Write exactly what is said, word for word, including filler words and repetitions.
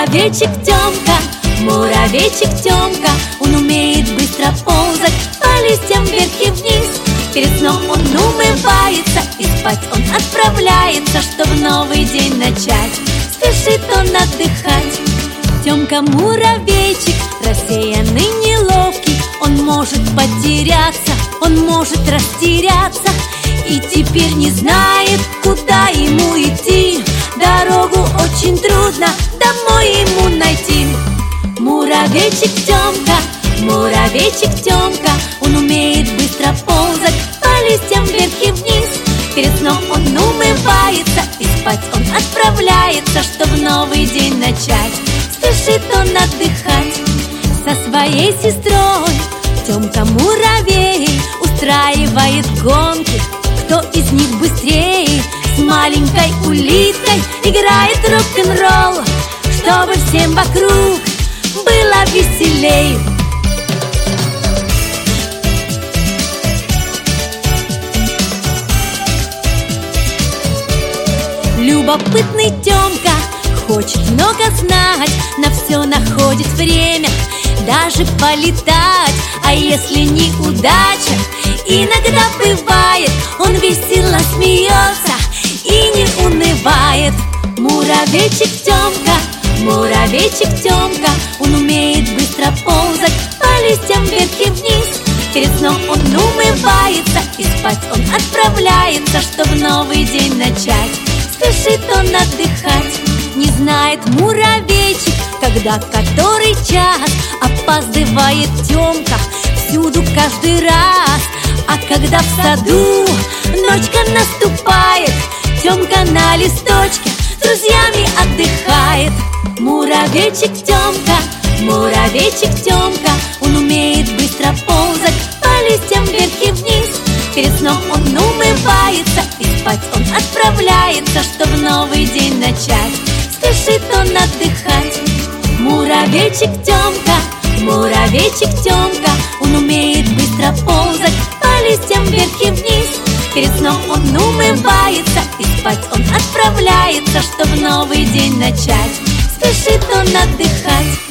Муравейчик Тёмка, муравейчик Тёмка, он умеет быстро ползать по листьям вверх и вниз. Перед сном он умывается и спать он отправляется, чтобы новый день начать. Спешит он отдыхать. Тёмка муравейчик, рассеянный, неловкий, он может потеряться, он может растеряться, и теперь не знает, куда ему идти. Дорогу очень трудно домой ему найти. Муравейчик Тёмка, муравейчик Тёмка, он умеет быстро ползать по листьям вверх и вниз. Перед сном он умывается и спать он отправляется, чтобы новый день начать. Спешит он отдыхать. Со своей сестрой Тёмка муравей устраивает гонки, кто из них быстрее. С маленькой улиткой играет рок-н-ролл, чтобы всем вокруг было веселей. Любопытный Тёмка хочет много знать, на все находит время, даже полетать. А если неудача иногда бывает, он весело смеется и не унывает. Муравейчик Тёмка, муравейчик Тёмка, он умеет быстро ползать по листьям вверх и вниз. Перед сном он умывается и спать он отправляется, чтобы новый день начать. Спешит он отдыхать. Не знает муравейчик, когда который час. Опаздывает Тёмка всюду каждый раз. А когда в саду ночка наступает, Тёмка на листочке с друзьями отдыхает. Муравейчик Тёмка, муравейчик Тёмка, он умеет быстро ползать по листьям вверх и вниз. Перед сном он умывается и спать он отправляется, чтобы новый день начать. Спешит он отдыхать. Муравейчик Тёмка, муравейчик Тёмка, он умеет быстро ползать по листьям вверх и вниз. Перед сном он умывается и спать он отправляется, чтобы новый день начать. Спешит он отдыхать.